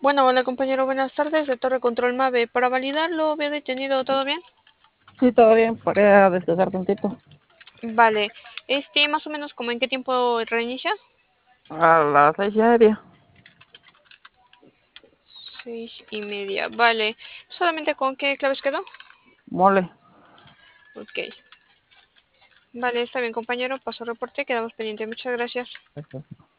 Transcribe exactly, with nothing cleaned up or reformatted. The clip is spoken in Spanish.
Bueno, hola compañero, buenas tardes, de Torre Control Mave. Para validarlo, ¿veo detenido? ¿Todo bien? Sí, todo bien, para descansar tantito. Vale. Este, más o menos, ¿como en qué tiempo reinicia? A las seis y media. Seis y media. Vale. ¿Solamente con qué claves quedó? Mole. Ok. Vale, está bien compañero, paso reporte, quedamos pendientes. Muchas gracias.